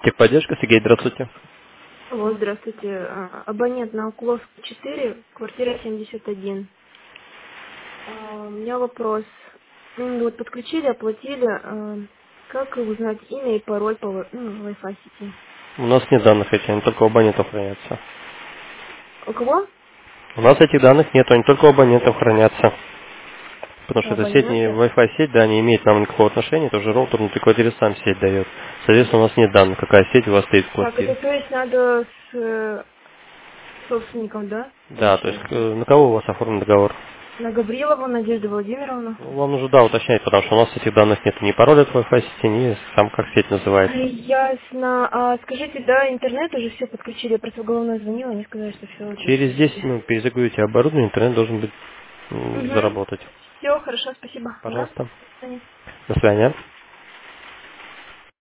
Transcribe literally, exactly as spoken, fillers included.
Техподдержка, Сергей, здравствуйте. Алло, здравствуйте. А, Абонент на Окуловская четыре, квартира семьдесят один. А, У меня вопрос. М, Вот подключили, оплатили. а, Как узнать имя и пароль по wi- ну, Wi-Fi сети? У нас нет данных этих, они только у абонентов хранятся. У кого? У нас этих данных нет, они только у абонентов хранятся. Потому У что эта сеть, не абонента? Wi-Fi сеть, да, не имеет к нам никакого отношения, это уже роутер внутри квартиры сам сеть дает. Соответственно, у нас нет данных, какая сеть у вас стоит в Так, это квартире. то есть надо с э, собственником, да, Да, то есть пообщаться? э, на кого у вас оформлен договор? На Гаврилову Надежду Владимировну. Ну, вам нужно, да, уточнять, потому что у нас этих данных нет ни пароля от Wi-Fi сети, ни сам как сеть называется. Ясно. А скажите, да, интернет уже все подключили, я просто в головную звонила, они сказали, что все Через отлично. десять минут перезагрузите оборудование, интернет должен быть м, Угу. заработать. Все, хорошо, спасибо. Да? Пожалуйста. До свидания. До свидания.